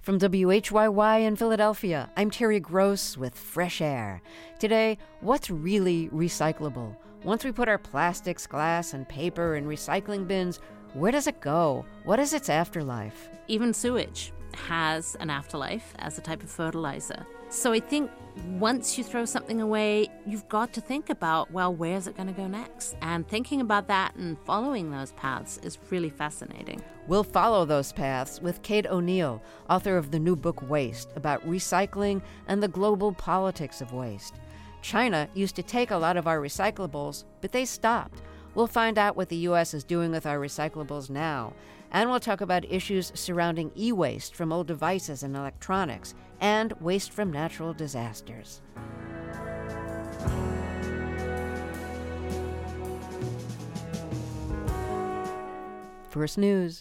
From WHYY in Philadelphia, I'm Terry Gross with Fresh Air. Today, what's really recyclable? Once we put our plastics, glass, and paper in recycling bins, where does it go? What is its afterlife? Even sewage has an afterlife as a type of fertilizer. So I think once you throw something away, you've got to think about, well, where's it going to go next? And thinking about that and following those paths is really fascinating. We'll follow those paths with Kate O'Neill, author of the new book Waste, about recycling and the global politics of waste. China used to take a lot of our recyclables, but they stopped. We'll find out what the U.S. is doing with our recyclables now. And we'll talk about issues surrounding e-waste from old devices and electronics, and waste from natural disasters. First News.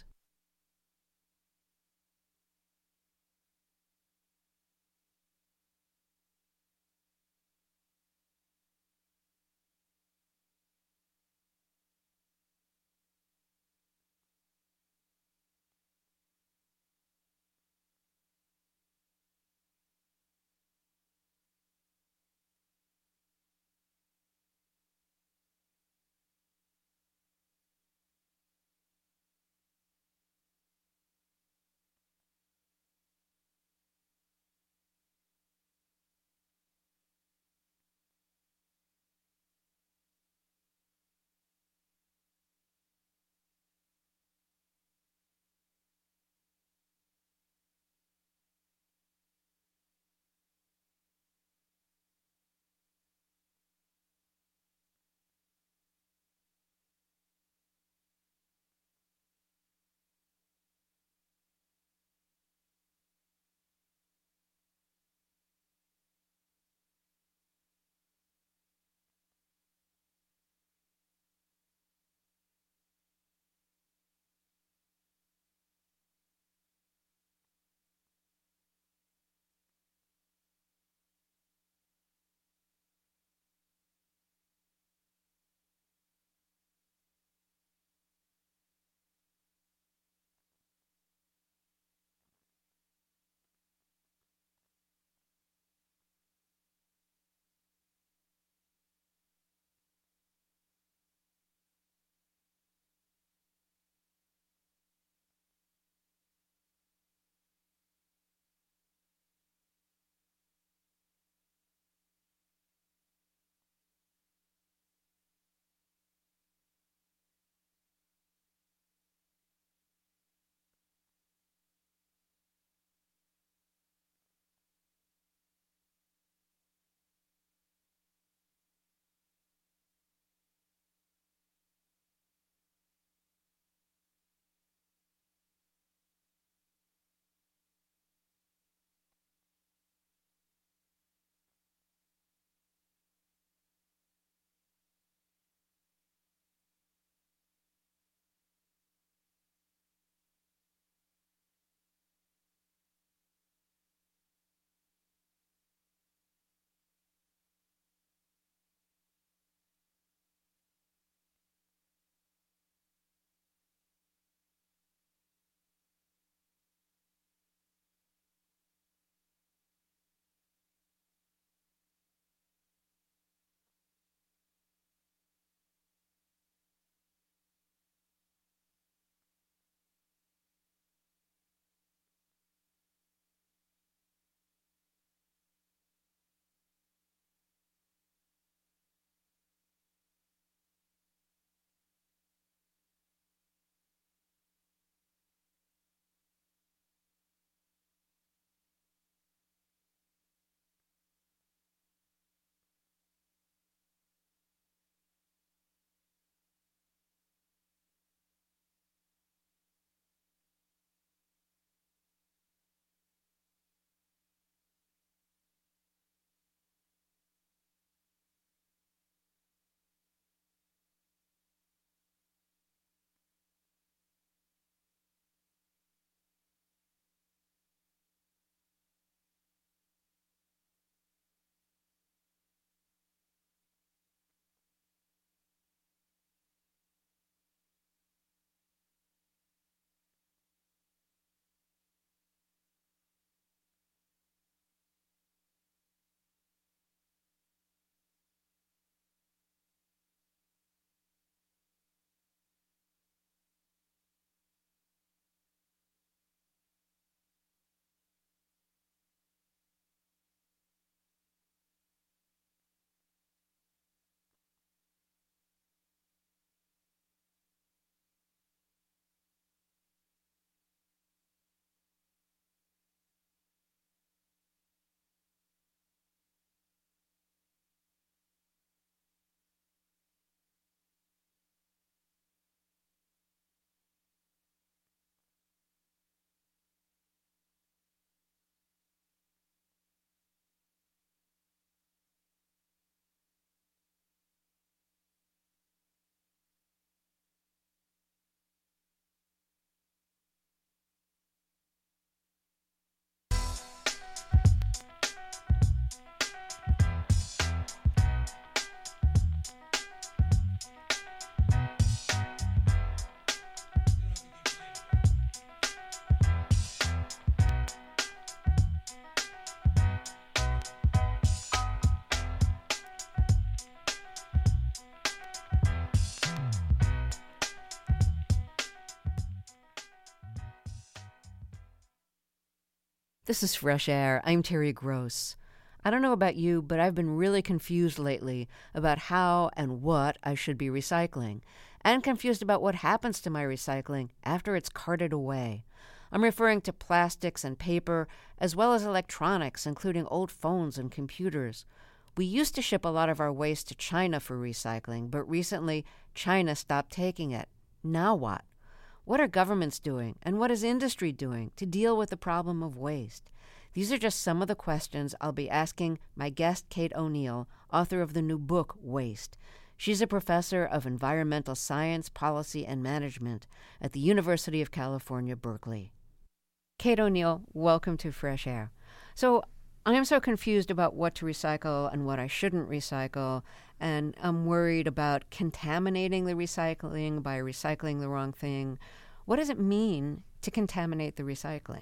This is Fresh Air. I'm Terry Gross. I don't know about you, but I've been really confused lately about how and what I should be recycling, and confused about what happens to my recycling after it's carted away. I'm referring to plastics and paper, as well as electronics, including old phones and computers. We used to ship a lot of our waste to China for recycling, but recently China stopped taking it. Now what? What are governments doing, and what is industry doing to deal with the problem of waste? These are just some of the questions I'll be asking my guest, Kate O'Neill, author of the new book, Waste. She's a professor of environmental science, policy, and management at the University of California, Berkeley. Kate O'Neill, welcome to Fresh Air. So I am so confused about what to recycle and what I shouldn't recycle, and I'm worried about contaminating the recycling by recycling the wrong thing. What does it mean to contaminate the recycling?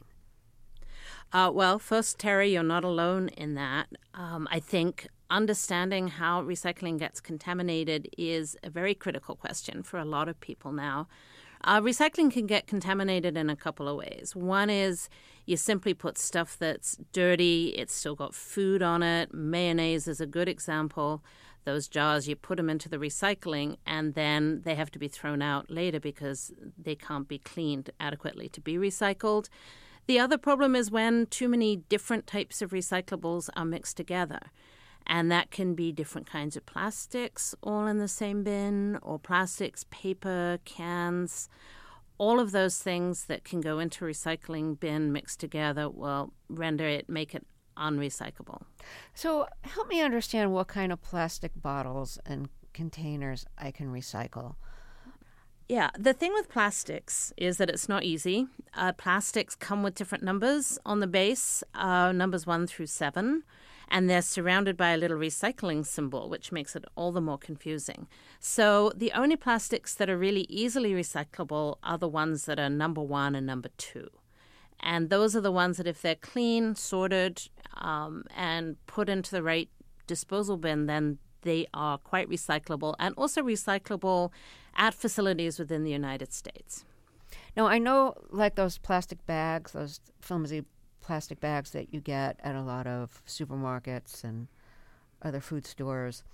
Well, first, Terry, you're not alone in that. I think understanding how recycling gets contaminated is a very critical question for a lot of people now. Recycling can get contaminated in a couple of ways. One is you simply put stuff that's dirty, it's still got food on it. Mayonnaise is a good example. Those jars, you put them into the recycling, and then they have to be thrown out later because they can't be cleaned adequately to be recycled. The other problem is when too many different types of recyclables are mixed together. And that can be different kinds of plastics all in the same bin, or plastics, paper, cans. All of those things that can go into a recycling bin mixed together will make it unrecyclable. So help me understand what kind of plastic bottles and containers I can recycle. Yeah, the thing with plastics is that it's not easy. Plastics come with different numbers on the base, numbers 1 through 7. And they're surrounded by a little recycling symbol, which makes it all the more confusing. So the only plastics that are really easily recyclable are the ones that are number 1 and number 2. And those are the ones that if they're clean, sorted, and put into the right disposal bin, then they are quite recyclable, and also recyclable at facilities within the United States. Now, I know like those plastic bags, those flimsy plastic bags that you get at a lot of supermarkets and other food stores,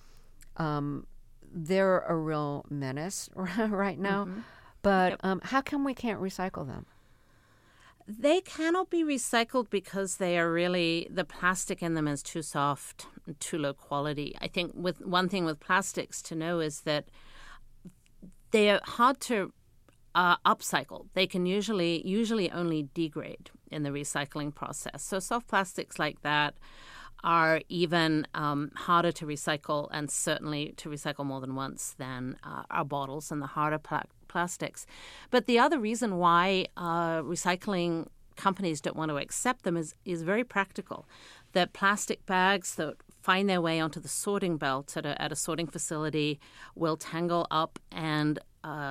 they're a real menace right now. Mm-hmm. But how come we can't recycle them? They cannot be recycled because the plastic in them is too soft, too low quality. I think one thing with plastics to know is that they are hard to upcycle. They can usually only degrade in the recycling process. So soft plastics like that are even harder to recycle, and certainly to recycle more than once than our bottles and the harder plastics. But the other reason why recycling companies don't want to accept them is very practical. The plastic bags that find their way onto the sorting belt at a sorting facility will tangle up and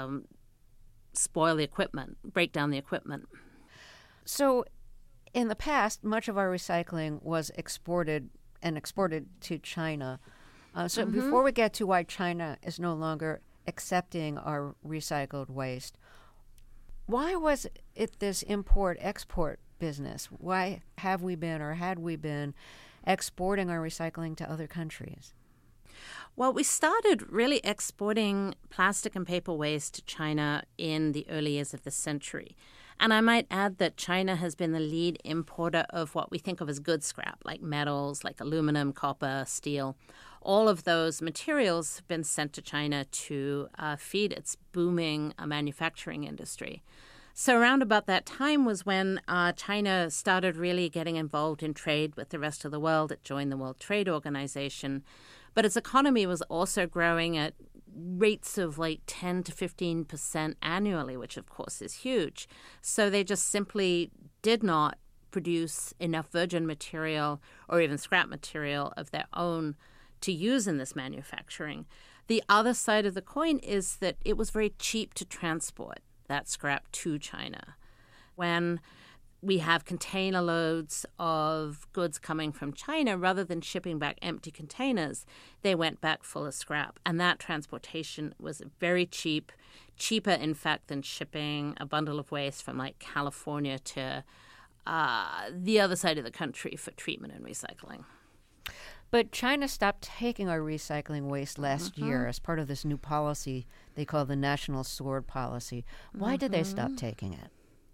spoil the equipment, break down the equipment. So in the past, much of our recycling was exported to China. Before we get to why China is no longer accepting our recycled waste, why was it this import-export business? Why have we been, or had we been, exporting our recycling to other countries? Well, we started really exporting plastic and paper waste to China in the early years of the century. And I might add that China has been the lead importer of what we think of as good scrap, like metals, like aluminum, copper, steel. All of those materials have been sent to China to feed its booming manufacturing industry. So around about that time was when China started really getting involved in trade with the rest of the world. It joined the World Trade Organization. But its economy was also growing at rates of like 10 to 15% annually, which of course is huge. So they just simply did not produce enough virgin material or even scrap material of their own to use in this manufacturing. The other side of the coin is that it was very cheap to transport that scrap to China. When we have container loads of goods coming from China, rather than shipping back empty containers, they went back full of scrap. And that transportation was very cheap, cheaper, in fact, than shipping a bundle of waste from like California to the other side of the country for treatment and recycling. But China stopped taking our recycling waste last year as part of this new policy they call the National Sword Policy. Why did they stop taking it?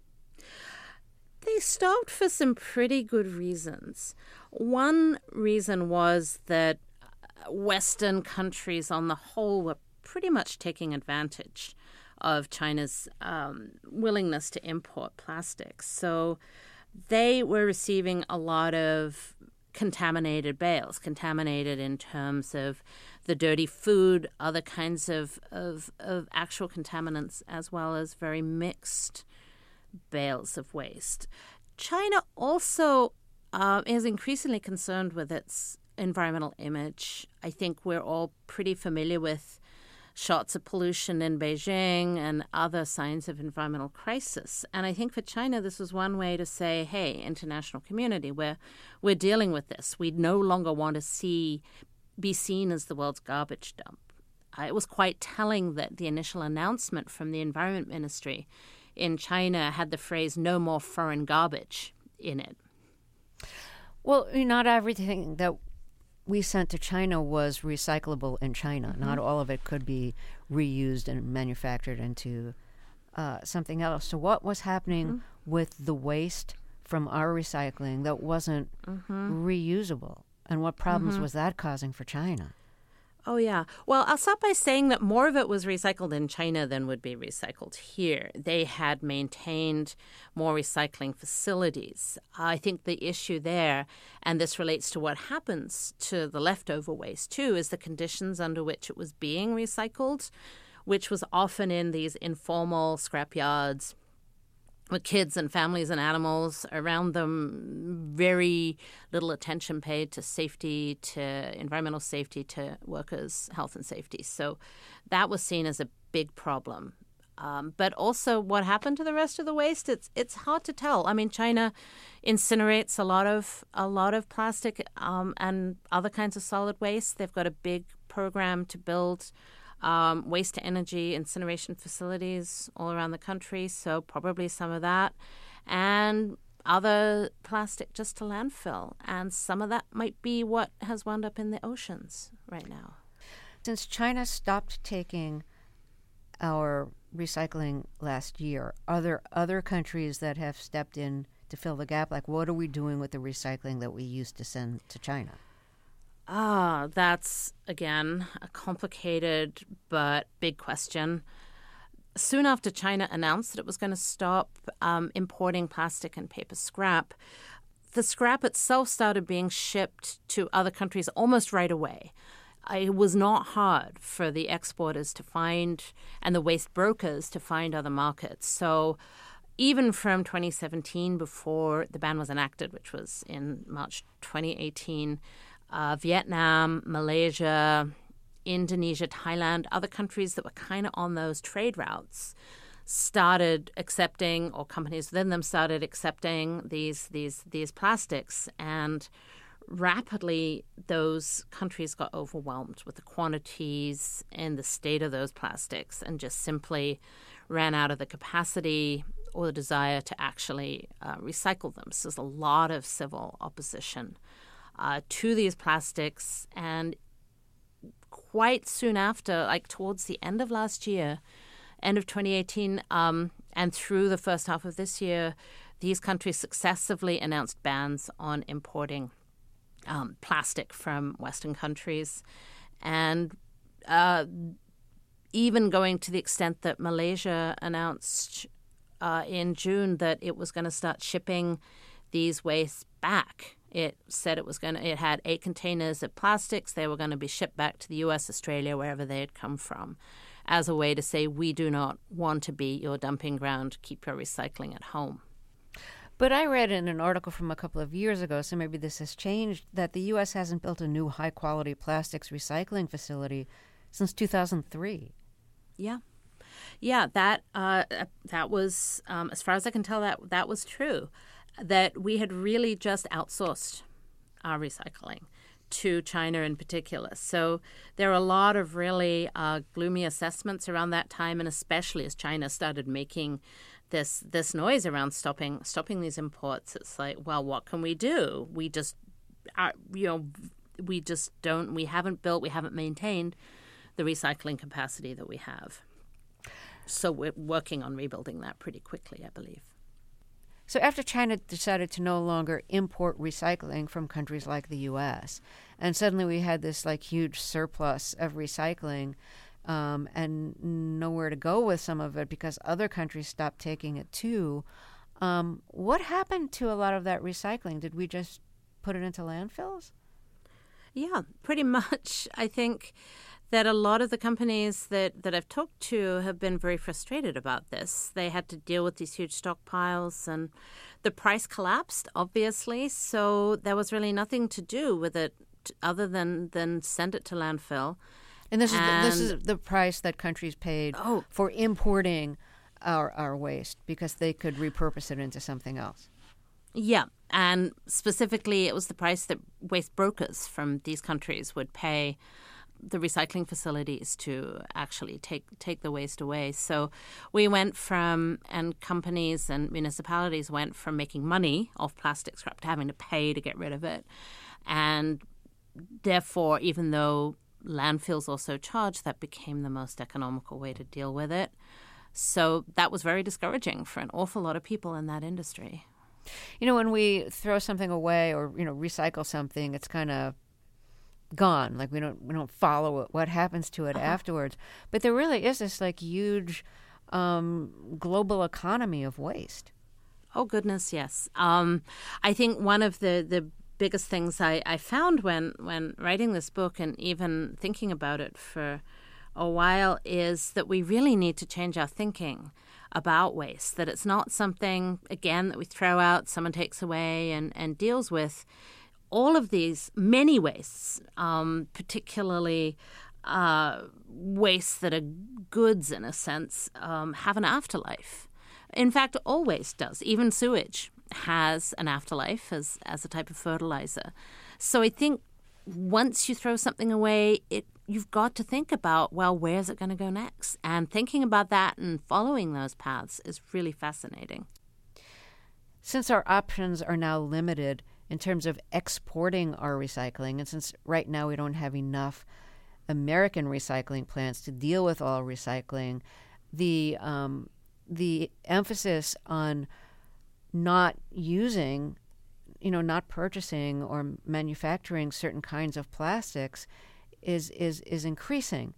They stopped for some pretty good reasons. One reason was that Western countries on the whole were pretty much taking advantage of China's willingness to import plastics. So they were receiving a lot of contaminated bales, contaminated in terms of the dirty food, other kinds of actual contaminants, as well as very mixed bales of waste. China also is increasingly concerned with its environmental image. I think we're all pretty familiar with shots of pollution in Beijing and other signs of environmental crisis. And I think for China, this was one way to say, hey, international community, we're dealing with this. We no longer want to be seen as the world's garbage dump. It was quite telling that the initial announcement from the Environment Ministry in China had the phrase "no more foreign garbage" in it. Well, not everything that we sent to China was recyclable in China. Not all of it could be reused and manufactured into something else. So what was happening with the waste from our recycling that wasn't reusable? And what problems was that causing for China? Oh, yeah. Well, I'll start by saying that more of it was recycled in China than would be recycled here. They had maintained more recycling facilities. I think the issue there, and this relates to what happens to the leftover waste too, is the conditions under which it was being recycled, which was often in these informal scrap yards with kids and families and animals around them, very little attention paid to safety, to environmental safety, to workers' health and safety. So that was seen as a big problem. But also what happened to the rest of the waste, it's hard to tell. I mean, China incinerates a lot of plastic and other kinds of solid waste. They've got a big program to build waste-to-energy incineration facilities all around the country, so probably some of that, and other plastic just to landfill. And some of that might be what has wound up in the oceans right now. Since China stopped taking our recycling last year, are there other countries that have stepped in to fill the gap? Like, what are we doing with the recycling that we used to send to China? That's, again, a complicated but big question. Soon after China announced that it was going to stop importing plastic and paper scrap, the scrap itself started being shipped to other countries almost right away. It was not hard for the exporters to find and the waste brokers to find other markets. So even from 2017, before the ban was enacted, which was in March 2018, Vietnam, Malaysia, Indonesia, Thailand, other countries that were kind of on those trade routes started accepting, or companies within them started accepting these plastics, and rapidly those countries got overwhelmed with the quantities and the state of those plastics and just simply ran out of the capacity or the desire to actually recycle them. So there's a lot of civil opposition to these plastics. And quite soon after, like towards the end of last year, end of 2018, and through the first half of this year, these countries successively announced bans on importing plastic from Western countries. And even going to the extent that Malaysia announced in June that it was going to start shipping these wastes back. It said it had 8 containers of plastics. They were going to be shipped back to the U.S., Australia, wherever they had come from, as a way to say, we do not want to be your dumping ground. Keep your recycling at home. But I read in an article from a couple of years ago, so maybe this has changed, that the U.S. hasn't built a new high-quality plastics recycling facility since 2003. Yeah. Yeah, that was, as far as I can tell, that was true, that we had really just outsourced our recycling to China in particular. So there are a lot of really gloomy assessments around that time, and especially as China started making this noise around stopping these imports. It's like, well, what can we do? We just we haven't maintained the recycling capacity that we have. So we're working on rebuilding that pretty quickly, I believe. So after China decided to no longer import recycling from countries like the U.S., and suddenly we had this like huge surplus of recycling, and nowhere to go with some of it because other countries stopped taking it too. What happened to a lot of that recycling? Did we just put it into landfills? Yeah, pretty much. I think that a lot of the companies that I've talked to have been very frustrated about this. They had to deal with these huge stockpiles, and the price collapsed, obviously, so there was really nothing to do with it other than send it to landfill. And this is the price that countries paid for importing our waste because they could repurpose it into something else. Yeah, and specifically it was the price that waste brokers from these countries would pay the recycling facilities to actually take the waste away. So we went from, and companies and municipalities went from making money off plastic scrap to having to pay to get rid of it. And therefore, even though landfills also charge, that became the most economical way to deal with it. So that was very discouraging for an awful lot of people in that industry. You know, when we throw something away or, recycle something, it's kind of gone. Like we don't follow it, what happens to it afterwards. But there really is this like huge global economy of waste. Oh, goodness, yes. I think one of the biggest things I found when writing this book and even thinking about it for a while is that we really need to change our thinking about waste, that it's not something, again, that we throw out, someone takes away and deals with. All of these many wastes, particularly wastes that are goods in a sense, have an afterlife. In fact, all waste does. Even sewage has an afterlife as a type of fertilizer. So I think once you throw something away, you've got to think about, well, where's it going to go next? And thinking about that and following those paths is really fascinating. Since our options are now limited in terms of exporting our recycling, and since right now we don't have enough American recycling plants to deal with all recycling, the emphasis on not using, not purchasing or manufacturing certain kinds of plastics is increasing.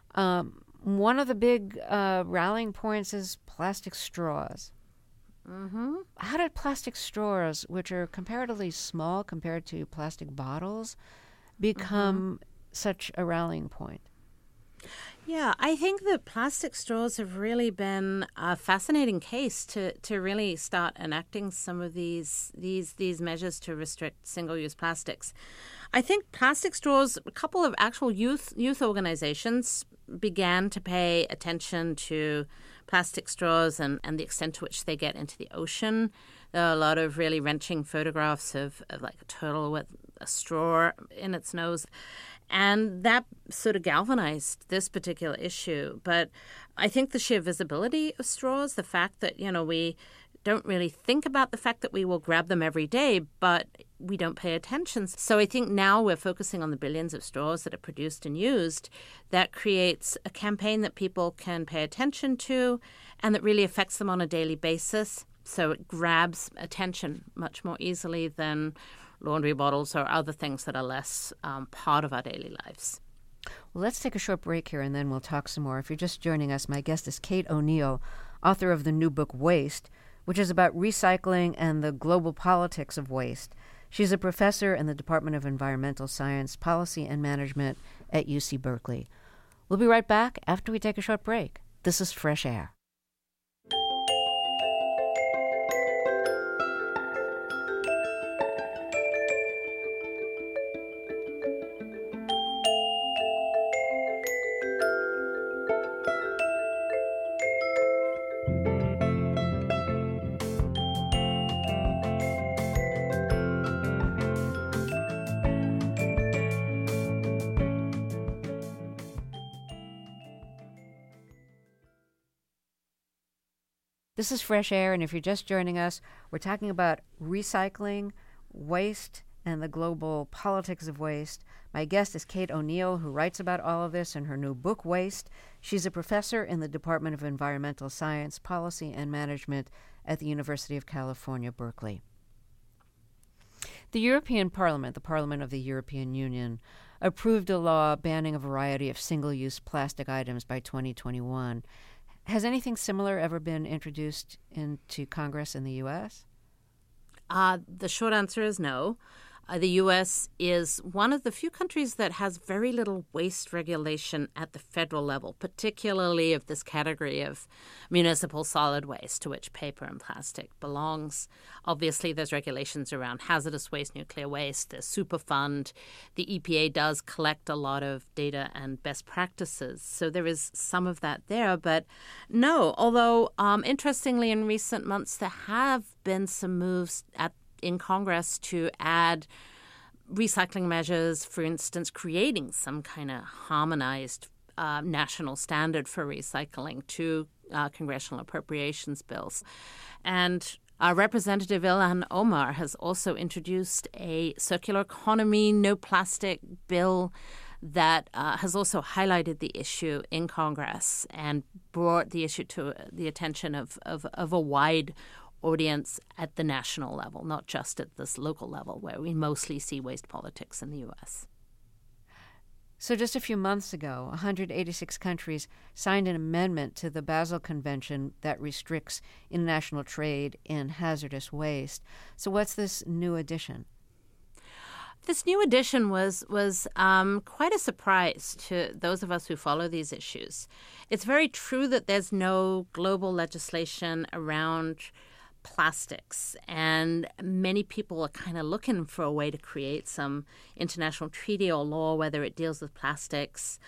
One of the big rallying points is plastic straws. Mm-hmm. How did plastic straws, which are comparatively small compared to plastic bottles, become such a rallying point? Yeah, I think that plastic straws have really been a fascinating case to really start enacting some of these measures to restrict single-use plastics. I think plastic straws, a couple of actual youth organizations began to pay attention to plastic straws and the extent to which they get into the ocean. There are a lot of really wrenching photographs of like a turtle with a straw in its nose. And that sort of galvanized this particular issue. But I think the sheer visibility of straws, the fact that, we don't really think about the fact that we will grab them every day, but we don't pay attention. So I think now we're focusing on the billions of straws that are produced and used. That creates a campaign that people can pay attention to and that really affects them on a daily basis. So it grabs attention much more easily than laundry bottles or other things that are less part of our daily lives. Well, let's take a short break here and then we'll talk some more. If you're just joining us, my guest is Kate O'Neill, author of the new book Waste, which is about recycling and the global politics of waste. She's a professor in the Department of Environmental Science, Policy and Management at UC Berkeley. We'll be right back after we take a short break. This is Fresh Air. This is Fresh Air, and if you're just joining us, we're talking about recycling, waste, and the global politics of waste. My guest is Kate O'Neill, who writes about all of this in her new book, Waste. She's a professor in the Department of Environmental Science, Policy, and Management at the University of California, Berkeley. The European Parliament, the Parliament of the European Union, approved a law banning a variety of single-use plastic items by 2021. Has anything similar ever been introduced into Congress in the U.S.? The short answer is no. The U.S. is one of the few countries that has very little waste regulation at the federal level, particularly of this category of municipal solid waste, to which paper and plastic belongs. Obviously, there's regulations around hazardous waste, nuclear waste, there's Superfund. The EPA does collect a lot of data and best practices, so there is some of that there. But no, although interestingly, in recent months, there have been some moves in Congress to add recycling measures, for instance, creating some kind of harmonized national standard for recycling to congressional appropriations bills. And Representative Ilhan Omar has also introduced a circular economy, no plastic bill that has also highlighted the issue in Congress and brought the issue to the attention of a wide audience at the national level, not just at this local level where we mostly see waste politics in the U.S. So just a few months ago, 186 countries signed an amendment to the Basel Convention that restricts international trade in hazardous waste. So what's this new addition? This new addition was quite a surprise to those of us who follow these issues. It's very true that there's no global legislation around plastics, and many people are kind of looking for a way to create some international treaty or law, whether it deals with plastics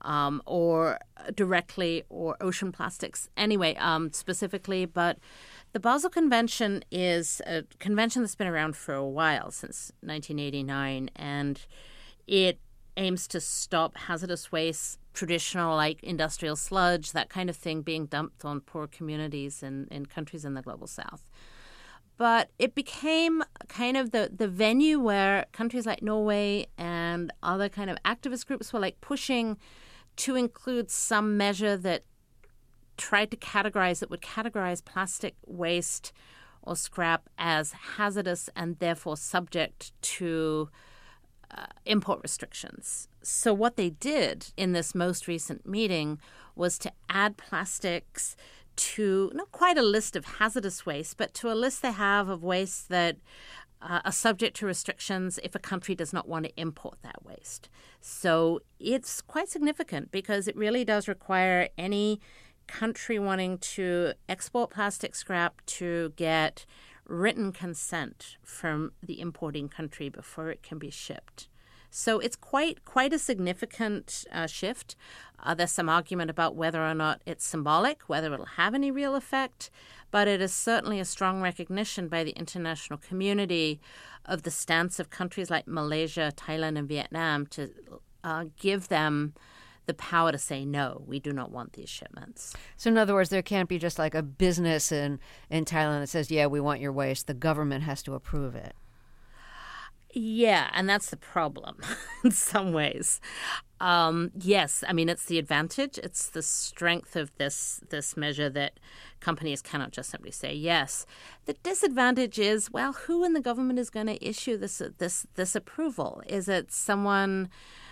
or directly or ocean plastics anyway, specifically. But the Basel Convention is a convention that's been around for a while, since 1989, and it aims to stop hazardous waste, traditional like industrial sludge, that kind of thing being dumped on poor communities in countries in the global south. But it became kind of the venue where countries like Norway and other kind of activist groups were like pushing to include some measure that would categorize plastic waste or scrap as hazardous and therefore subject to import restrictions. So what they did in this most recent meeting was to add plastics to not quite a list of hazardous waste, but to a list they have of waste that are subject to restrictions if a country does not want to import that waste. So it's quite significant because it really does require any country wanting to export plastic scrap to get written consent from the importing country before it can be shipped. So it's quite a significant shift. There's some argument about whether or not it's symbolic, whether it'll have any real effect, but it is certainly a strong recognition by the international community of the stance of countries like Malaysia, Thailand, and Vietnam to give them the power to say, no, we do not want these shipments. So in other words, there can't be just like a business in Thailand that says, yeah, we want your waste. The government has to approve it. Yeah, and that's the problem in some ways. Yes, I mean, it's the advantage. It's the strength of this measure that companies cannot just simply say yes. The disadvantage is, well, who in the government is going to issue this approval? Is it someone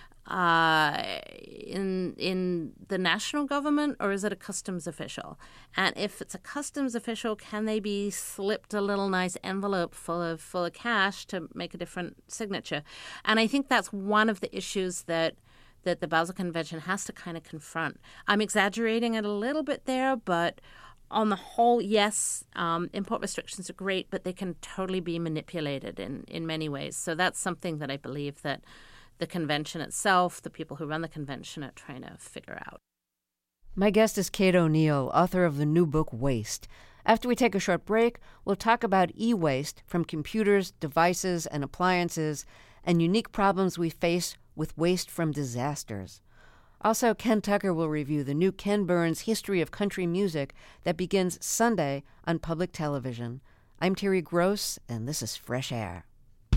in the national government, or is it a customs official? And if it's a customs official, can they be slipped a little nice envelope full of cash to make a different signature? And I think that's one of the issues that the Basel Convention has to kind of confront. I'm exaggerating it a little bit there, but on the whole, yes, import restrictions are great, but they can totally be manipulated in many ways. So that's something that I believe that the convention itself, the people who run the convention, are trying to figure out. My guest is Kate O'Neill, author of the new book, Waste. After we take a short break, we'll talk about e-waste from computers, devices, and appliances, and unique problems we face with waste from disasters. Also, Ken Tucker will review the new Ken Burns History of Country Music that begins Sunday on public television. I'm Terry Gross, and this is Fresh Air.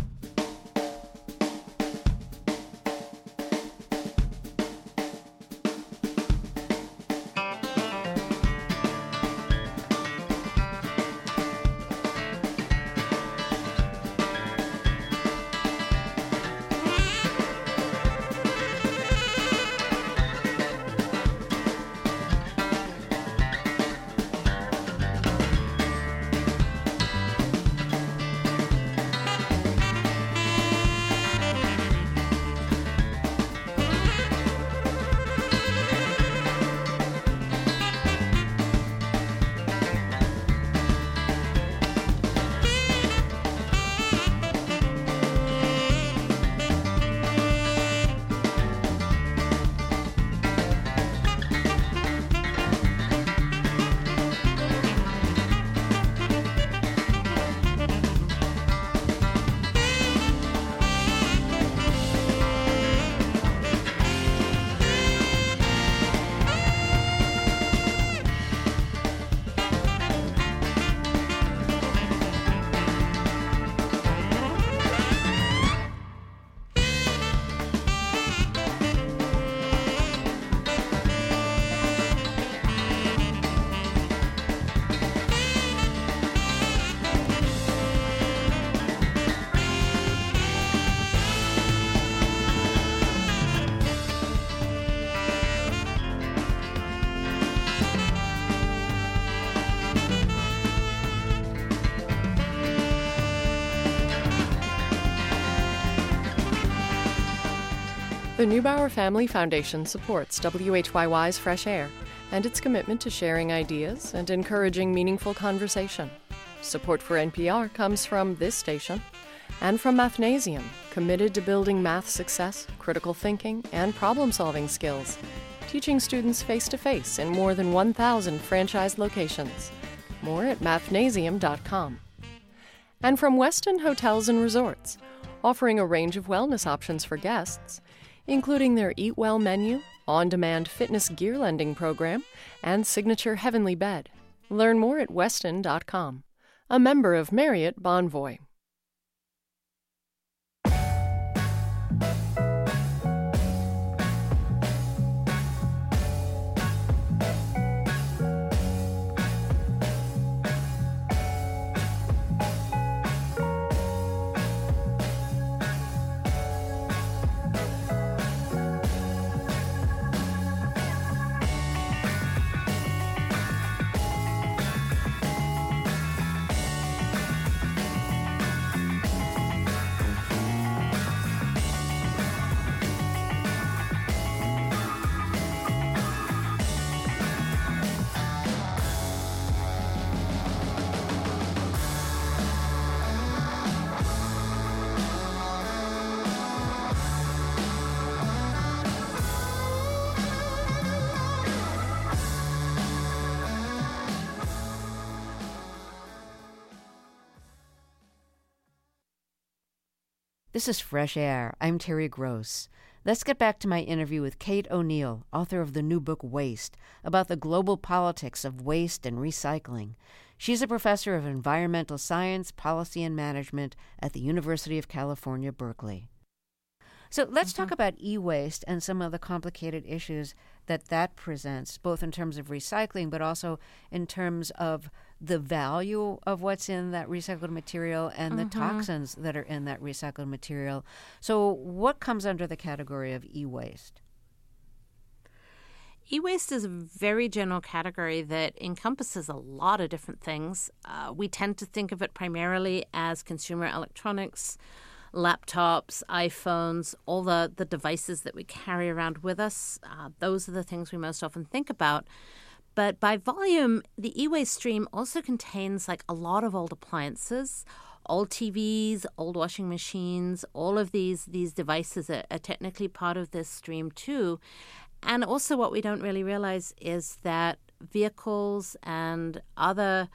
The Neubauer Family Foundation supports WHYY's Fresh Air and its commitment to sharing ideas and encouraging meaningful conversation. Support for NPR comes from this station and from Mathnasium, committed to building math success, critical thinking, and problem-solving skills, teaching students face-to-face in more than 1,000 franchised locations. More at mathnasium.com. And from Westin Hotels and Resorts, offering a range of wellness options for guests, including their Eat Well menu, on-demand fitness gear lending program, and signature Heavenly Bed. Learn more at westin.com. A member of Marriott Bonvoy. This is Fresh Air. I'm Terry Gross. Let's get back to my interview with Kate O'Neill, author of the new book Waste, about the global politics of waste and recycling. She's a professor of environmental science, policy, and management at the University of California, Berkeley. So let's talk about e-waste and some of the complicated issues that presents, both in terms of recycling, but also in terms of the value of what's in that recycled material and the toxins that are in that recycled material. So what comes under the category of e-waste? E-waste is a very general category that encompasses a lot of different things. We tend to think of it primarily as consumer electronics, laptops, iPhones, all the devices that we carry around with us. Those are the things we most often think about. But by volume, the e-waste stream also contains like a lot of old appliances, old TVs, old washing machines. All of these devices are technically part of this stream too. And also what we don't really realize is that vehicles and other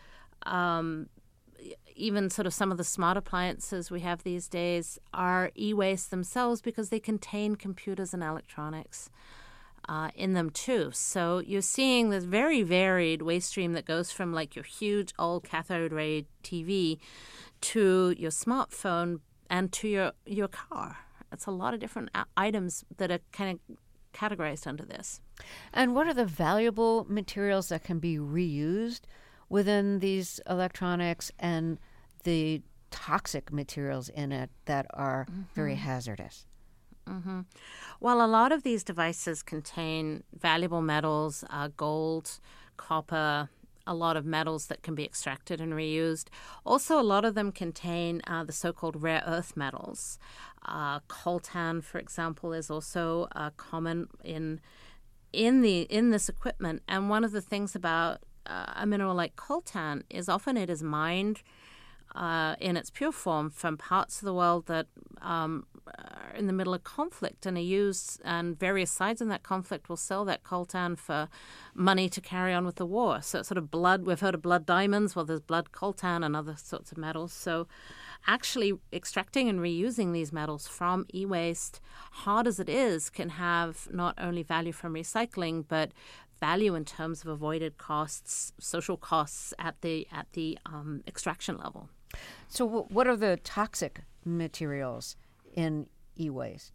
even sort of some of the smart appliances we have these days are e-waste themselves because they contain computers and electronics. in them too. So you're seeing this very varied waste stream that goes from like your huge old cathode ray TV to your smartphone and to your car. It's a lot of different items that are kind of categorized under this. And what are the valuable materials that can be reused within these electronics and the toxic materials in it that are very hazardous? Well, a lot of these devices contain valuable metals, gold, copper, a lot of metals that can be extracted and reused. Also, a lot of them contain the so-called rare earth metals. Coltan, for example, is also common in this equipment. And one of the things about a mineral like coltan is often it is mined in its pure form from parts of the world that are in the middle of conflict and are used, and various sides in that conflict will sell that coltan for money to carry on with the war. So it's sort of blood. We've heard of blood diamonds. Well, there's blood coltan and other sorts of metals. So actually extracting and reusing these metals from e-waste, hard as it is, can have not only value from recycling, but value in terms of avoided costs, social costs at the extraction level. So what are the toxic materials in e-waste?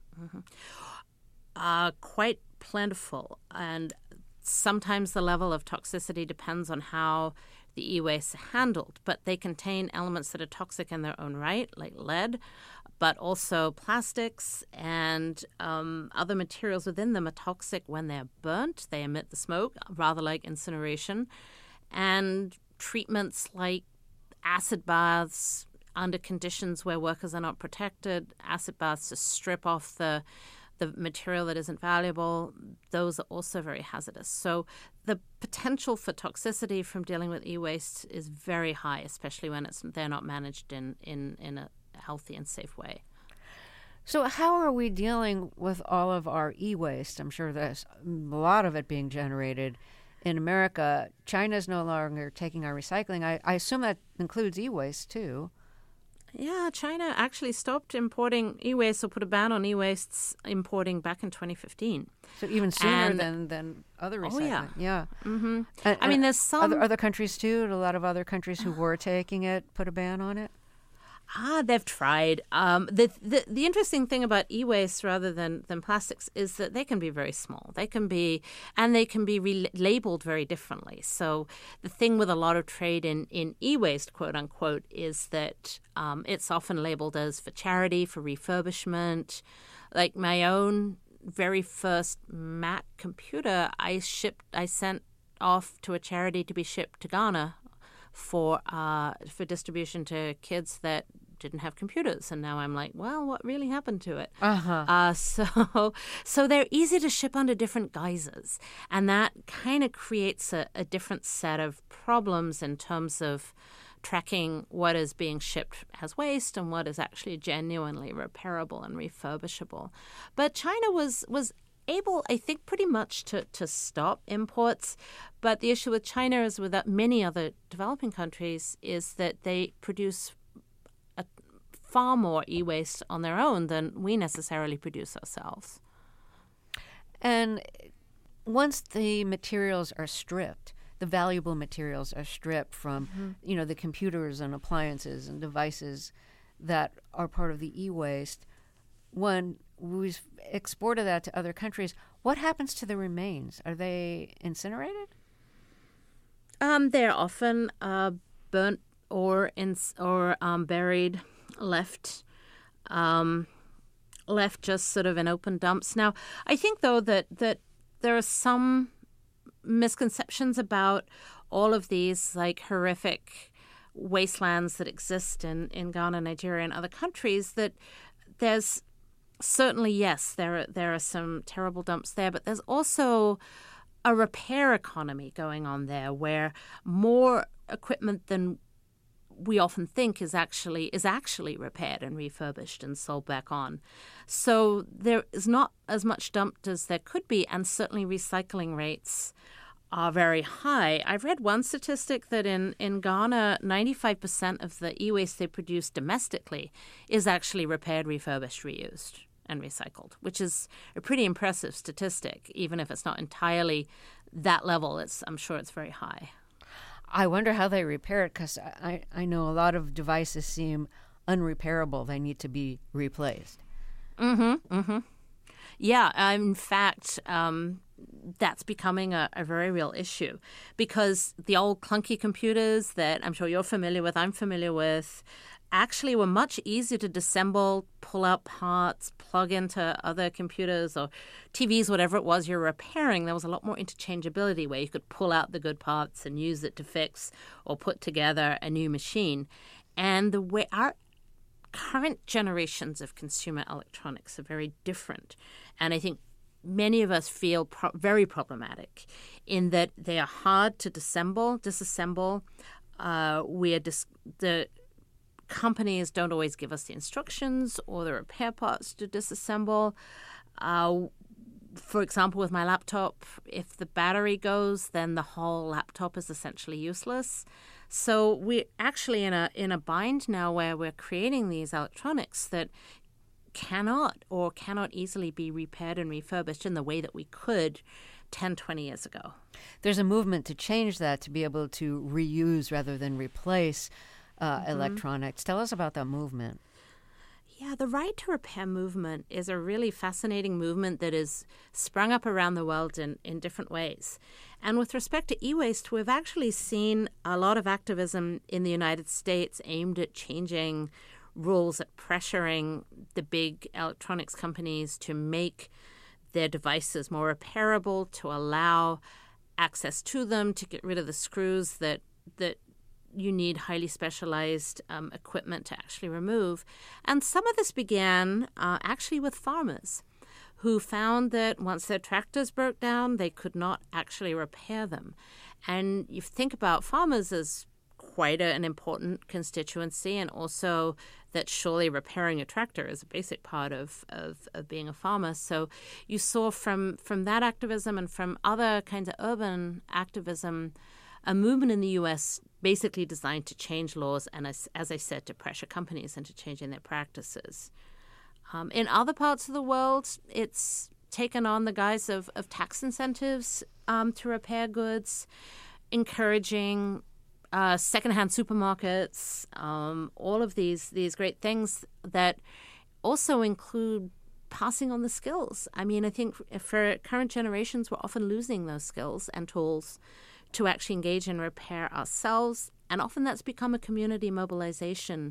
Quite plentiful, and sometimes the level of toxicity depends on how the e-waste is handled, but they contain elements that are toxic in their own right, like lead, but also plastics and other materials within them are toxic when they're burnt. They emit the smoke, rather like incineration, and treatments like acid baths under conditions where workers are not protected, acid baths to strip off the material that isn't valuable, those are also very hazardous. So the potential for toxicity from dealing with e-waste is very high, especially when they're not managed in a healthy and safe way. So how are we dealing with all of our e-waste? I'm sure there's a lot of it being generated in America. China's no longer taking our recycling. I assume that includes e-waste too. Yeah, China actually stopped importing e-waste or put a ban on e-wastes importing back in 2015. So even sooner than other recycling. Oh, yeah. Mm-hmm. I mean, there's some other countries too. A lot of other countries who were taking it put a ban on it. They've tried. The interesting thing about e-waste rather than plastics is that they can be very small. They can be labeled very differently. So the thing with a lot of trade in e-waste, quote unquote, is that it's often labeled as for charity, for refurbishment. Like my own very first Mac computer, I sent off to a charity to be shipped to Ghana for distribution to kids that didn't have computers. And now I'm like, well, what really happened to it? So they're easy to ship under different guises. And that kind of creates a different set of problems in terms of tracking what is being shipped as waste and what is actually genuinely repairable and refurbishable. But China was able, I think, pretty much to stop imports. But the issue with China, as with many other developing countries, is that they produce far more e-waste on their own than we necessarily produce ourselves. And once the materials are stripped, the valuable materials are stripped from, the computers and appliances and devices that are part of the e-waste, when we've exported that to other countries, what happens to the remains? Are they incinerated? They're often burnt or buried, left just sort of in open dumps. Now, I think though that there are some misconceptions about all of these like horrific wastelands that exist in Ghana, Nigeria, and other countries. That there's certainly, yes, there are some terrible dumps there, but there's also a repair economy going on there where more equipment than we often think is actually repaired and refurbished and sold back on. So there is not as much dumped as there could be, and certainly recycling rates are very high. I've read one statistic that in Ghana, 95% of the e-waste they produce domestically is actually repaired, refurbished, reused. and recycled, which is a pretty impressive statistic, even if it's not entirely that level. I'm sure it's very high. I wonder how they repair it, because I know a lot of devices seem unrepairable. They need to be replaced. Yeah, in fact, that's becoming a very real issue, because the old clunky computers that I'm sure you're familiar with, I'm familiar with, actually were much easier to disassemble, pull out parts, plug into other computers or TVs, whatever it was you're repairing. There was a lot more interchangeability where you could pull out the good parts and use it to fix or put together a new machine. And the way our current generations of consumer electronics are very different. And I think many of us feel very problematic in that they are hard to disassemble. The companies don't always give us the instructions or the repair parts to disassemble. For example, with my laptop, if the battery goes, then the whole laptop is essentially useless. So we're actually in a bind now where we're creating these electronics that cannot easily be repaired and refurbished in the way that we could 10, 20 years ago. There's a movement to change that, to be able to reuse rather than replace electronics. Tell us about that movement. Yeah, the right to repair movement is a really fascinating movement that is sprung up around the world in different ways. And with respect to e-waste, we've actually seen a lot of activism in the United States aimed at changing rules, at pressuring the big electronics companies to make their devices more repairable, to allow access to them, to get rid of the screws that you need highly specialized equipment to actually remove. And some of this began actually with farmers who found that once their tractors broke down, they could not actually repair them. And you think about farmers as quite an important constituency, and also that surely repairing a tractor is a basic part of being a farmer. So you saw from that activism and from other kinds of urban activism, a movement in the U.S. basically designed to change laws and, as I said, to pressure companies into changing their practices. In other parts of the world, it's taken on the guise of tax incentives to repair goods, encouraging secondhand supermarkets, all of these great things that also include passing on the skills. I mean, I think for current generations, we're often losing those skills and tools to actually engage in repair ourselves. And often that's become a community mobilization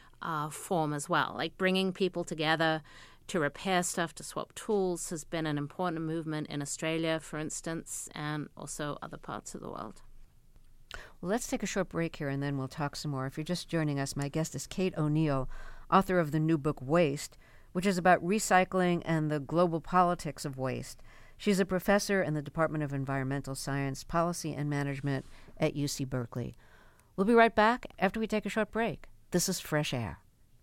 form as well. Like bringing people together to repair stuff, to swap tools has been an important movement in Australia, for instance, and also other parts of the world. Well, let's take a short break here and then we'll talk some more. If you're just joining us, my guest is Kate O'Neill, author of the new book Waste, which is about recycling and the global politics of waste. She's a professor in the Department of Environmental Science, Policy and Management at UC Berkeley. We'll be right back after we take a short break. This is Fresh Air.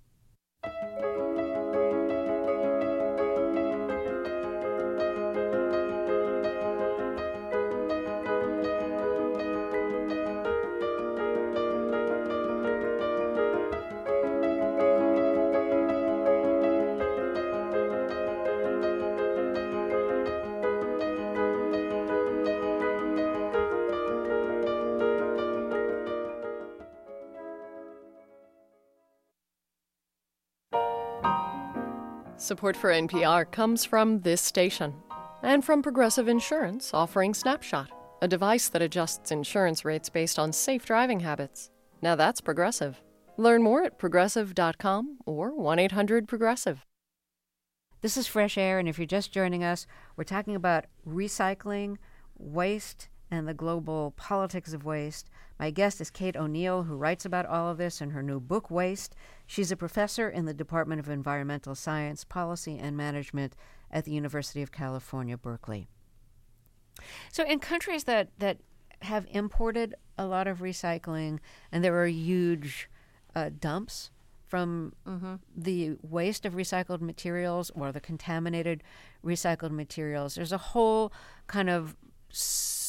Support for NPR comes from this station and from Progressive Insurance, offering Snapshot, a device that adjusts insurance rates based on safe driving habits. Now that's Progressive. Learn more at progressive.com or 1-800-PROGRESSIVE. This is Fresh Air, and if you're just joining us, we're talking about recycling, waste, and the global politics of waste. My guest is Kate O'Neill, who writes about all of this in her new book, Waste. She's a professor in the Department of Environmental Science, Policy and Management at the University of California, Berkeley. So in countries that have imported a lot of recycling, and there are huge dumps from the waste of recycled materials or the contaminated recycled materials, there's a whole kind of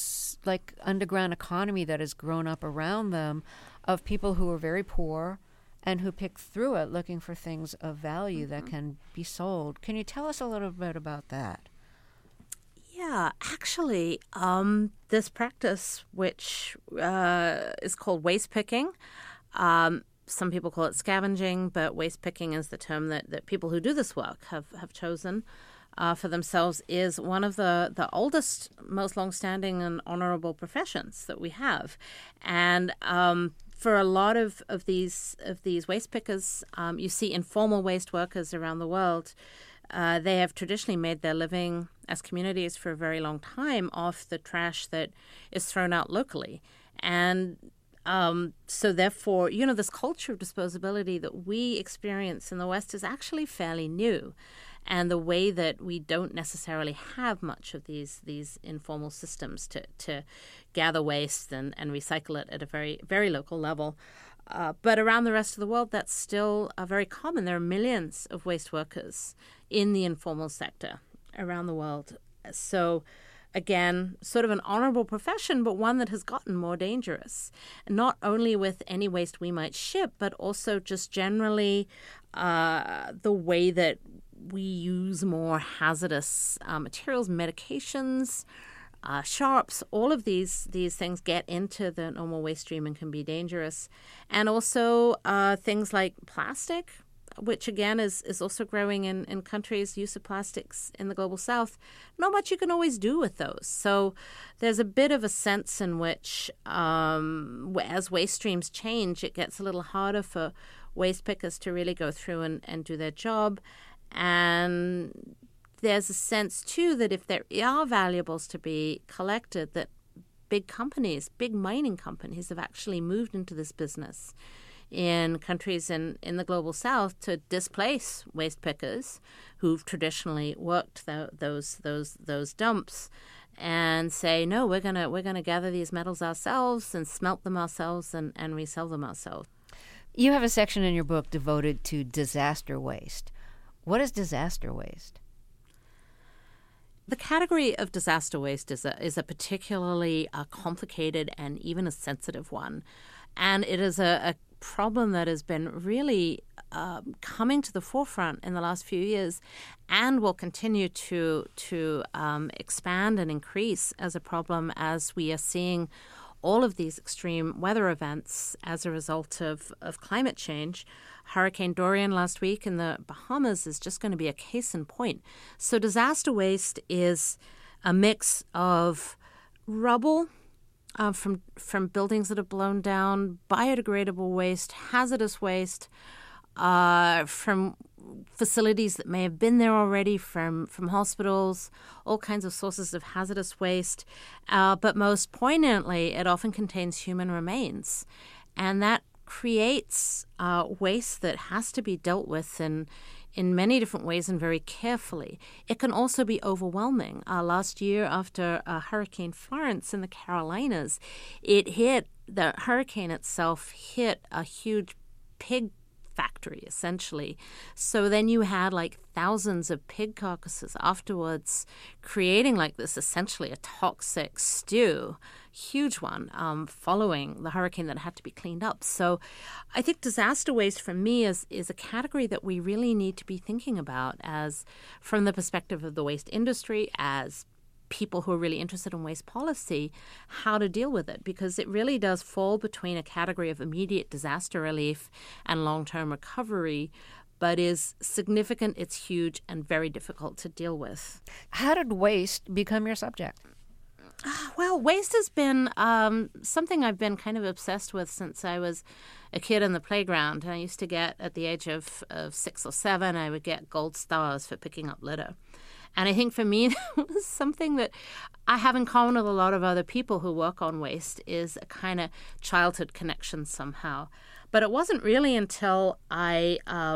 like underground economy that has grown up around them of people who are very poor and who pick through it looking for things of value that can be sold. Can you tell us a little bit about that? Yeah, actually, this practice, which is called waste picking, some people call it scavenging, but waste picking is the term that people who do this work have chosen for themselves, is one of the oldest, most long-standing and honorable professions that we have. And for a lot of these waste pickers, you see informal waste workers around the world. They have traditionally made their living as communities for a very long time off the trash that is thrown out locally. And so therefore, this culture of disposability that we experience in the West is actually fairly new. And the way that we don't necessarily have much of these informal systems to gather waste and recycle it at a very, very local level. But around the rest of the world, that's still very common. There are millions of waste workers in the informal sector around the world. So again, sort of an honorable profession, but one that has gotten more dangerous, not only with any waste we might ship, but also just generally the way that we use more hazardous materials, medications, sharps. All of these things get into the normal waste stream and can be dangerous. And also things like plastic, which again is also growing in countries, use of plastics in the global south. Not much you can always do with those. So there's a bit of a sense in which as waste streams change, it gets a little harder for waste pickers to really go through and do their job. And there's a sense, too, that if there are valuables to be collected, that big companies, big mining companies, have actually moved into this business in countries in the global south to displace waste pickers who've traditionally worked those dumps, and say, no, we're gonna gather these metals ourselves and smelt them ourselves and resell them ourselves. You have a section in your book devoted to disaster waste. What is disaster waste? The category of disaster waste is a particularly complicated and even a sensitive one. And it is a problem that has been really coming to the forefront in the last few years and will continue to expand and increase as a problem as we are seeing all of these extreme weather events as a result of climate change. Hurricane Dorian last week in the Bahamas is just going to be a case in point. So disaster waste is a mix of rubble from buildings that have blown down, biodegradable waste, hazardous waste, from facilities that may have been there already, from hospitals, all kinds of sources of hazardous waste. But most poignantly, it often contains human remains. And that creates waste that has to be dealt with in many different ways and very carefully. It can also be overwhelming. Last year, after Hurricane Florence in the Carolinas, the hurricane itself hit a huge pig factory, essentially. So then you had like thousands of pig carcasses afterwards, creating like this essentially a toxic stew, huge one, following the hurricane that had to be cleaned up. So I think disaster waste for me is a category that we really need to be thinking about as from the perspective of the waste industry, as people who are really interested in waste policy, how to deal with it, because it really does fall between a category of immediate disaster relief and long-term recovery, but is significant, it's huge, and very difficult to deal with. How did waste become your subject? Well, waste has been something I've been kind of obsessed with since I was a kid in the playground. And I used to get, at the age of 6 or 7, I would get gold stars for picking up litter. And I think for me, that was something that I have in common with a lot of other people who work on waste, is a kind of childhood connection somehow. But it wasn't really until I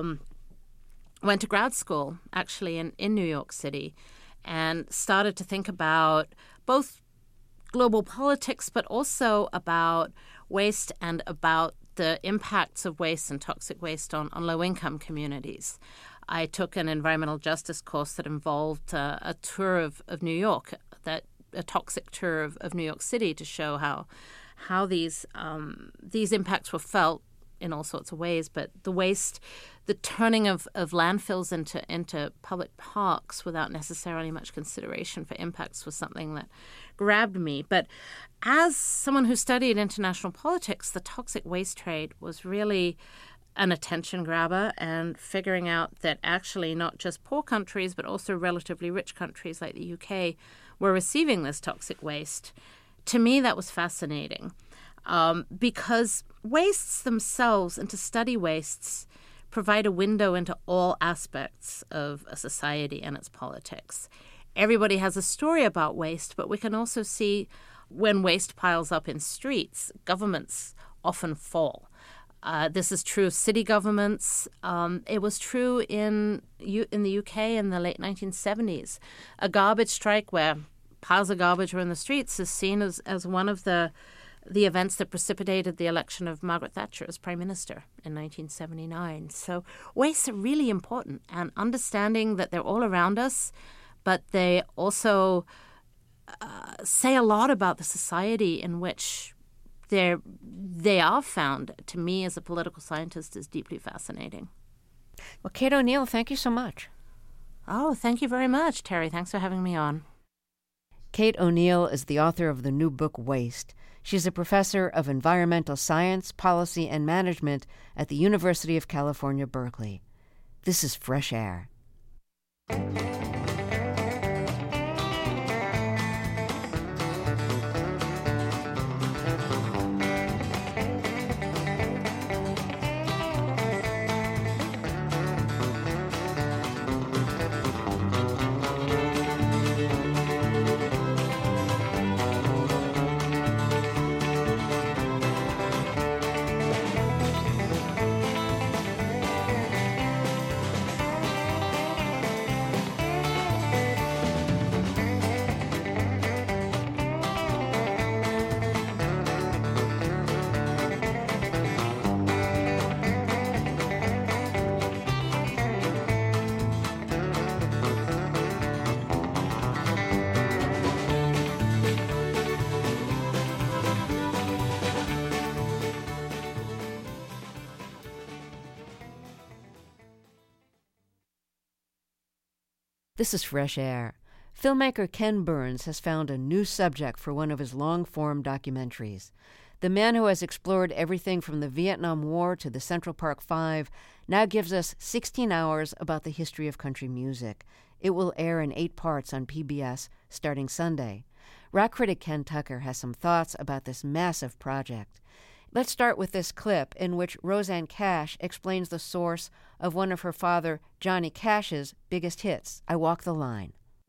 went to grad school, actually, in New York City, and started to think about both global politics, but also about waste and about the impacts of waste and toxic waste on low-income communities. I took an environmental justice course that involved a tour of New York, a toxic tour of New York City, to show how these impacts were felt in all sorts of ways, but the waste, the turning of landfills into public parks without necessarily much consideration for impacts was something that grabbed me. But as someone who studied international politics, the toxic waste trade was really an attention grabber, and figuring out that actually not just poor countries but also relatively rich countries like the UK were receiving this toxic waste. To me, that was fascinating because wastes themselves, and to study wastes, provide a window into all aspects of a society and its politics. Everybody has a story about waste, but we can also see when waste piles up in streets, governments often fall. This is true of city governments. It was true in the UK in the late 1970s. A garbage strike where piles of garbage were in the streets is seen as one of the events that precipitated the election of Margaret Thatcher as Prime Minister in 1979. So wastes are really important, and understanding that they're all around us, but they also say a lot about the society in which they are found, to me as a political scientist, is deeply fascinating. Well, Kate O'Neill, thank you so much. Oh, thank you very much, Terry. Thanks for having me on. Kate O'Neill is the author of the new book, Waste. She's a professor of environmental science, policy, and management at the University of California, Berkeley. This is Fresh Air. This is Fresh Air. Filmmaker Ken Burns has found a new subject for one of his long-form documentaries. The man who has explored everything from the Vietnam War to the Central Park Five now gives us 16 hours about the history of country music. It will air in 8 parts on PBS starting Sunday. Rock critic Ken Tucker has some thoughts about this massive project. Let's start with this clip in which Rosanne Cash explains the source of one of her father, Johnny Cash's, biggest hits, I Walk the Line.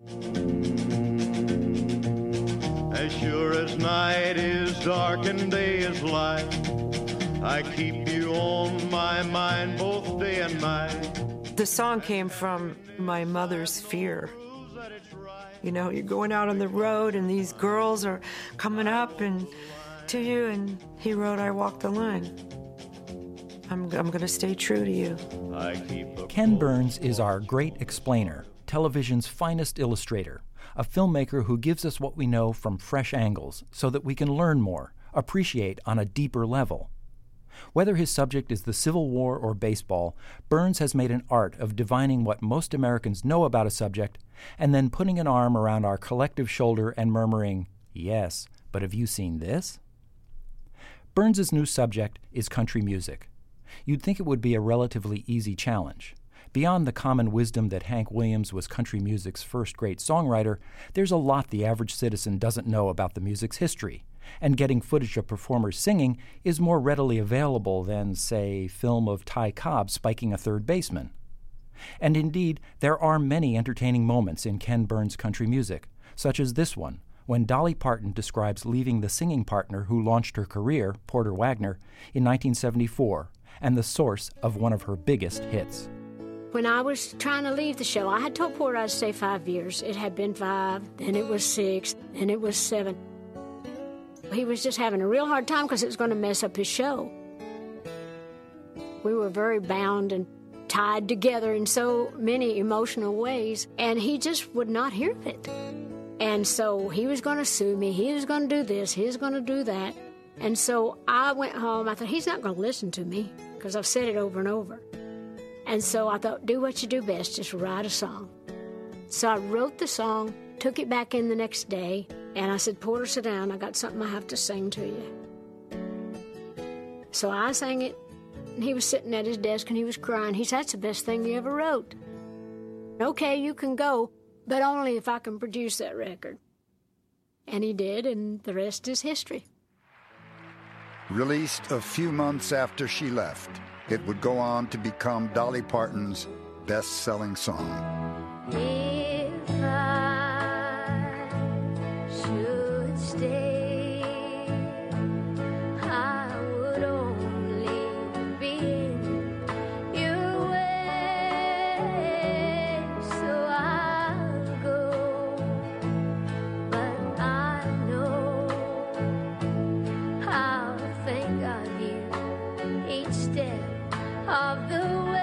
As sure as night is dark and day is light, I keep you on my mind both day and night. The song came from my mother's fear. You know, you're going out on the road and these girls are coming up and to you, and he wrote, I Walk the Line. I'm going to stay true to you. Ken Burns is our great explainer, television's finest illustrator, a filmmaker who gives us what we know from fresh angles so that we can learn more, appreciate on a deeper level. Whether his subject is the Civil War or baseball, Burns has made an art of divining what most Americans know about a subject and then putting an arm around our collective shoulder and murmuring, yes, but have you seen this? Burns's new subject is country music. You'd think it would be a relatively easy challenge. Beyond the common wisdom that Hank Williams was country music's first great songwriter, there's a lot the average citizen doesn't know about the music's history, and getting footage of performers singing is more readily available than, say, film of Ty Cobb spiking a third baseman. And indeed, there are many entertaining moments in Ken Burns' country music, such as this one, when Dolly Parton describes leaving the singing partner who launched her career, Porter Wagoner, in 1974, and the source of one of her biggest hits. When I was trying to leave the show, I had told Porter I'd stay 5 years. It had been 5, then it was 6, then it was 7. He was just having a real hard time because it was going to mess up his show. We were very bound and tied together in so many emotional ways, and he just would not hear of it. And so he was going to sue me. He was going to do this. He was going to do that. And so I went home. I thought, he's not going to listen to me because I've said it over and over. And so I thought, do what you do best, just write a song. So I wrote the song, took it back in the next day, and I said, Porter, sit down. I got something I have to sing to you. So I sang it, and he was sitting at his desk, and he was crying. He said, that's the best thing you ever wrote. Okay, you can go, but only if I can produce that record. And he did, and the rest is history. Released a few months after she left, it would go on to become Dolly Parton's best-selling song. If I should stay, I would only be in your way, so I'll go, but I know I'll think of you each step of the way.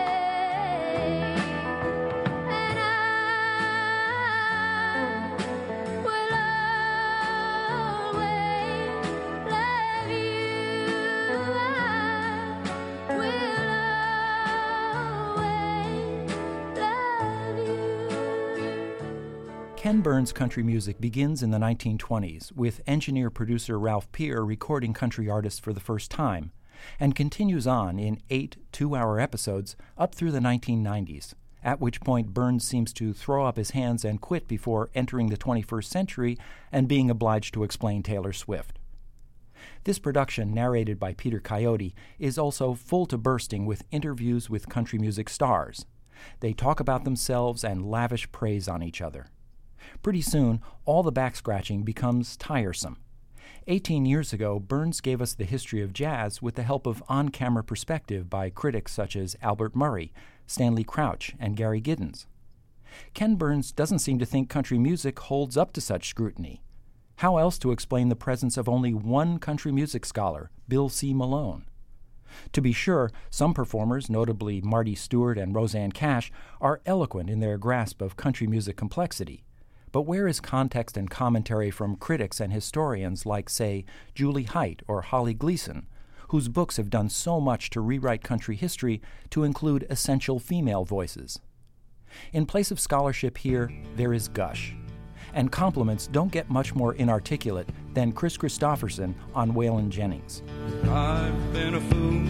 Ken Burns' country music begins in the 1920s with engineer-producer Ralph Peer recording country artists for the first time, and continues on in 8 two-hour episodes up through the 1990s, at which point Burns seems to throw up his hands and quit before entering the 21st century and being obliged to explain Taylor Swift. This production, narrated by Peter Coyote, is also full to bursting with interviews with country music stars. They talk about themselves and lavish praise on each other. Pretty soon, all the back-scratching becomes tiresome. 18 years ago, Burns gave us the history of jazz with the help of on-camera perspective by critics such as Albert Murray, Stanley Crouch, and Gary Giddens. Ken Burns doesn't seem to think country music holds up to such scrutiny. How else to explain the presence of only one country music scholar, Bill C. Malone? To be sure, some performers, notably Marty Stewart and Rosanne Cash, are eloquent in their grasp of country music complexity. But where is context and commentary from critics and historians like, say, Julie Height or Holly Gleason, whose books have done so much to rewrite country history to include essential female voices? In place of scholarship here, there is gush. And compliments don't get much more inarticulate than Chris Christopherson on Waylon Jennings. I've been a fool.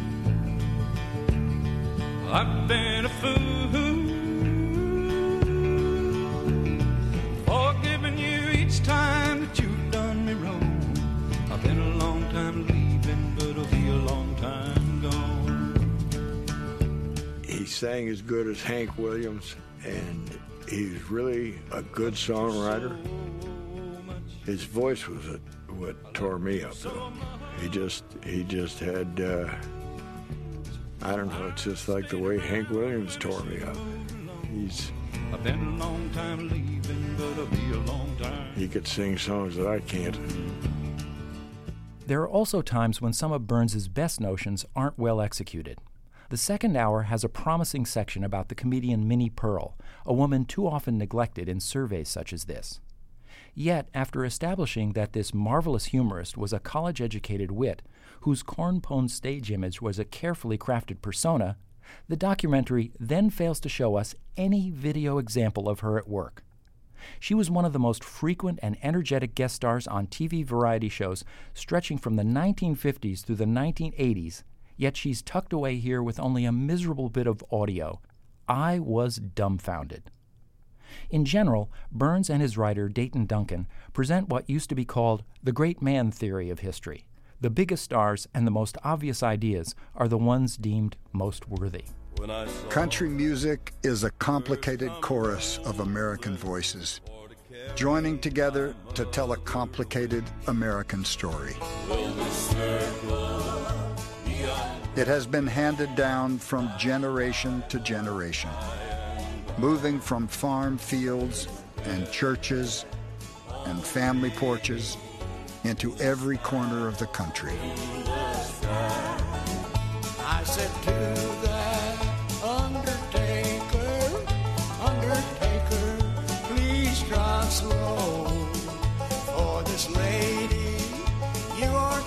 I've been a fool. Forgiving you each time that you've done me wrong. I've been a long time leaving, but I'll be a long time gone. He sang as good as Hank Williams, and he's really a good songwriter. His voice was what tore me up, though. He just had, I don't know, it's just like the way Hank Williams tore me up. I've been a long time leaving, but I'll be a long time. He could sing songs that I can't. There are also times when some of Burns's best notions aren't well executed. The second hour has a promising section about the comedian Minnie Pearl, a woman too often neglected in surveys such as this. Yet, after establishing that this marvelous humorist was a college-educated wit whose corn-pone stage image was a carefully crafted persona, the documentary then fails to show us any video example of her at work. She was one of the most frequent and energetic guest stars on TV variety shows stretching from the 1950s through the 1980s, yet she's tucked away here with only a miserable bit of audio. I was dumbfounded. In general, Burns and his writer Dayton Duncan present what used to be called the great man theory of history. The biggest stars and the most obvious ideas are the ones deemed most worthy. Country music is a complicated chorus of American voices, joining together to tell a complicated American story. It has been handed down from generation to generation, moving from farm fields and churches and family porches into every corner of the country. I said to the undertaker, undertaker, please drive slow. For this lady you are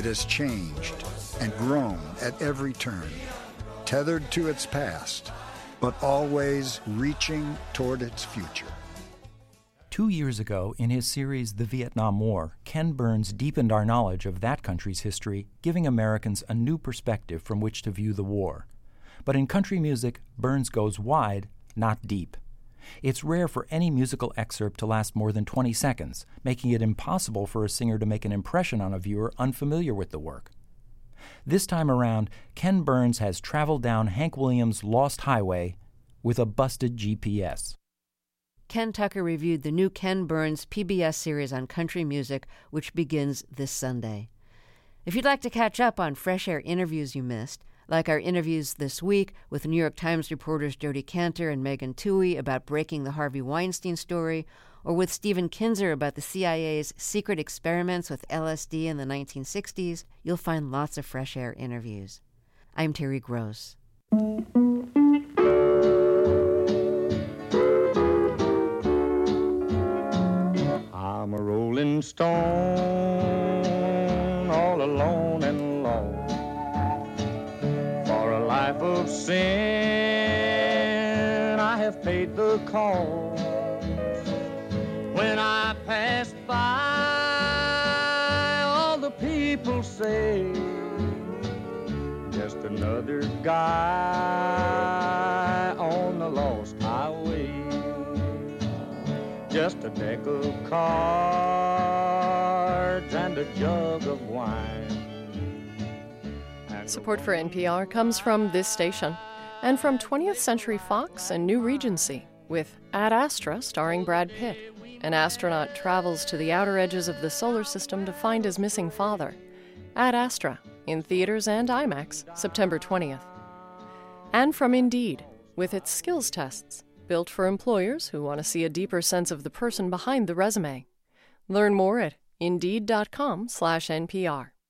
It has changed and grown at every turn, tethered to its past, but always reaching toward its future. 2 years ago, in his series The Vietnam War, Ken Burns deepened our knowledge of that country's history, giving Americans a new perspective from which to view the war. But in country music, Burns goes wide, not deep. It's rare for any musical excerpt to last more than 20 seconds, making it impossible for a singer to make an impression on a viewer unfamiliar with the work. This time around, Ken Burns has traveled down Hank Williams' Lost Highway with a busted GPS. Ken Tucker reviewed the new Ken Burns PBS series on country music, which begins this Sunday. If you'd like to catch up on Fresh Air interviews you missed, like our interviews this week with New York Times reporters Jody Cantor and Megan Twohey about breaking the Harvey Weinstein story, or with Stephen Kinzer about the CIA's secret experiments with LSD in the 1960s, you'll find lots of Fresh Air interviews. I'm Terry Gross. I'm a rolling stone, all alone and lost. For a life of sin, I have paid the cost. When I pass by, all the people say, just another guy on the lost highway. Just a deck of cards and a jug of wine. Support for NPR comes from this station and from 20th Century Fox and New Regency with Ad Astra starring Brad Pitt. An astronaut travels to the outer edges of the solar system to find his missing father. Ad Astra, in theaters and IMAX, September 20th. And from Indeed, with its skills tests, built for employers who want to see a deeper sense of the person behind the resume. Learn more at Indeed.com/NPR.